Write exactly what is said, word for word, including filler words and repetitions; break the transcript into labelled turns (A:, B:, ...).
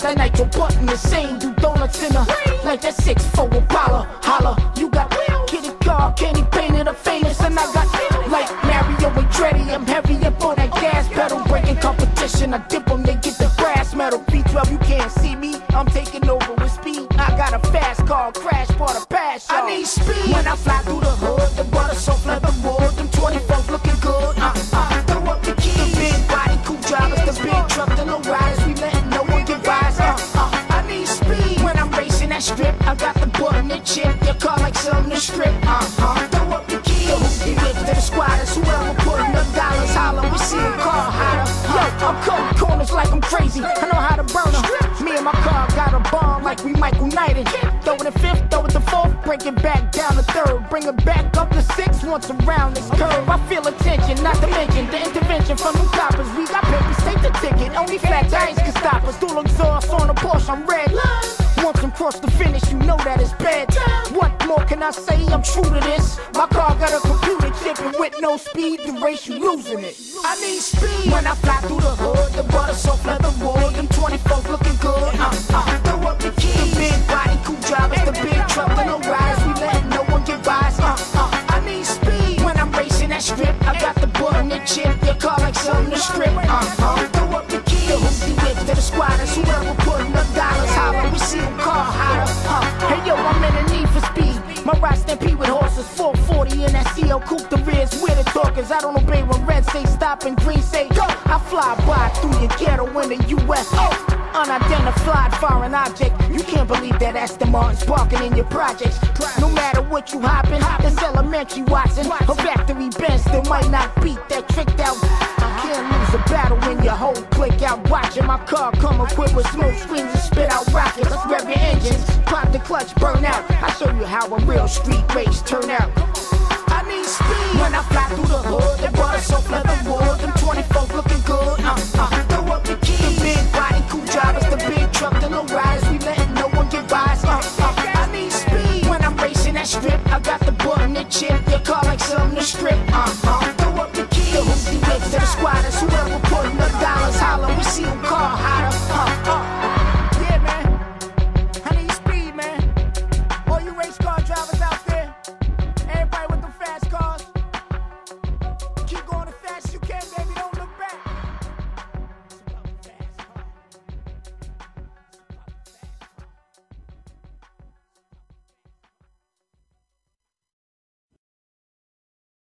A: that nitro button the same. Do donuts in a like that six four Impala. Holla, you got kitty car, candy painted, a famous, and I got like Mario and Dreddy. I'm heavy up on that gas pedal, breaking competition. I dip them, they get the brass metal. B twelve, you can't see me. I'm taking over with speed. I got a fast car, crash part of pass. I need speed when I fly through the hood. The butter soft leather wood. Them twenty-fours looking good. Uh uh, throw up the keys. The big body, cool drivers, the big truck, the low riders. We letting no one get by us. Uh uh, I need speed when I'm racing that strip. I got the button and chip. Your car like something to strip. Uh uh, throw up the keys. The hoopty whips to the squatters. Whoever putting up dollars, holler. We see a car hotter. Yo, I'm cutting corners like I'm crazy. I know how to burn them. Me and my car got a bomb like we Michael Knighted. Throw it in fifth, throw it to fourth, break it back down to third. Bring it back up to six once around this curve. I feel attention, not to mention the intervention from them coppers. We got papers, take the ticket. Only flat tires can stop us. Dual exhaust on the Porsche, I'm red. Once I'm cross the finish, you know that it's bad. What more can I say? I'm true to this. My car got a computer chip, and with no speed, the race you losing it. I need speed when I fly through the hood. The butter soft leather wood. Them twenty-fours looking good. Uh uh, throw up the keys. The big body, cool drivers, the big truck, the low riders. We letting no one get by us. Uh uh, I need speed when I'm racing that strip. I got the button and chip. Your car like something to strip. Uh uh, throw up the keys. The hoopty whips to the squatters. Whoever putting up dollars, holler. We see them car hotter. Uh, hey yo, I'm in a need for speed. My ride stampede with horses, four forty in that C L coupe. The rear's where the talkers. I don't obey when red say stop and green say go. I fly by through your ghetto in the U S Oh, unidentified foreign object. You can't believe that Aston Martin's parking in your projects. No matter what you hoppin', it's elementary watching. A factory Benz still might not beat that tricked out. I can't lose a battle when your whole clique out watching. My car come equipped with smoke screens and spit out rockets. Rev your engines, pop the clutch, burn out. I show you how a real street race turn out.